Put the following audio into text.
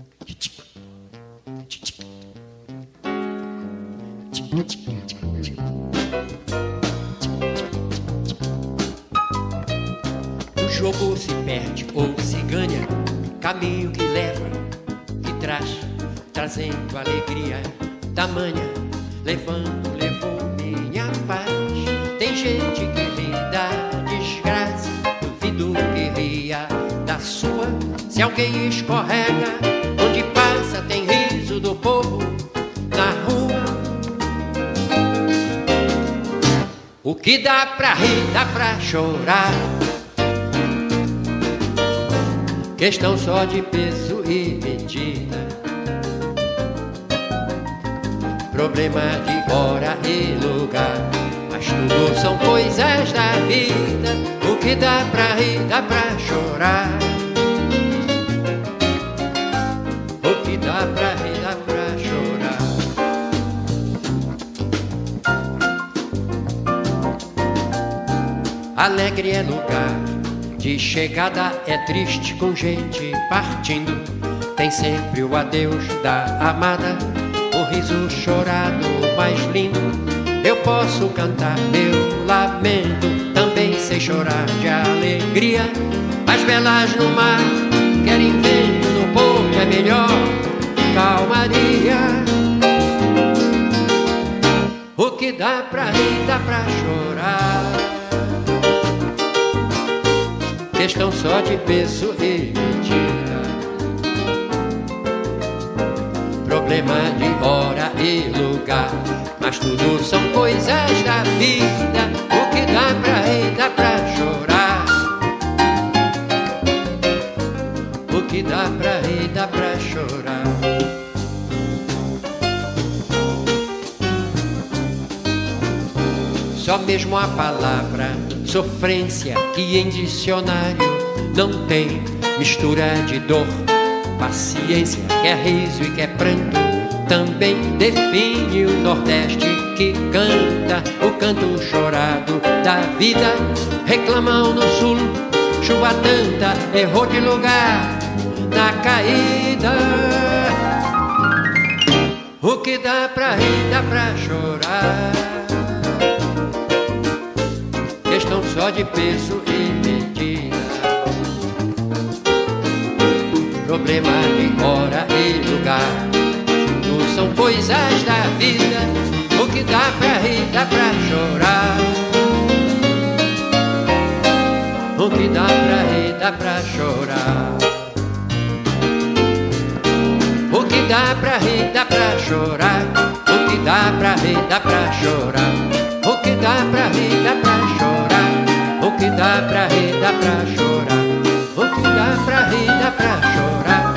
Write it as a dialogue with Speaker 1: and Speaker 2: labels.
Speaker 1: O jogo se perde ou se ganha, caminho que leva e traz, trazendo alegria tamanha, levou minha paz. Tem gente que ri da desgraça, duvido que ria da sua. Se alguém escorrega, onde passa tem riso do povo na rua. O que dá pra rir, dá pra chorar, questão só de peso e medida, problema de hora e lugar, mas tudo são coisas da vida. O que dá pra rir, dá pra chorar, o que dá pra rir, dá pra chorar. Alegre é lugar de chegada, é triste com gente partindo. Tem sempre o adeus da amada, o riso chorado mais lindo. Eu posso cantar meu lamento, também sei chorar de alegria. As velas no mar querem vento, no porto é melhor calmaria. O que dá pra rir, dá pra chorar, questão só de peso e medida, problema de hora e lugar, mas tudo são coisas da vida. O que dá pra rir, dá pra chorar, o que dá pra rir, dá pra chorar. Só mesmo a palavra sofrência, que em dicionário não tem, mistura de dor, paciência, que é riso e que é pranto, também define o Nordeste que canta o canto chorado da vida. Reclamam no Sul, chuva tanta, errou de lugar na caída. O que dá pra rir, dá pra chorar, questão só de peso e medida, problema de hora e lugar, tudo são coisas da vida. O que dá pra rir, dá pra chorar, o que dá pra rir, dá pra chorar, o que dá pra rir, dá pra chorar, o que dá pra rir, dá pra chorar, o que dá pra rir, dá pra chorar, o que dá pra rir, dá pra chorar, o que dá pra rir, dá pra chorar.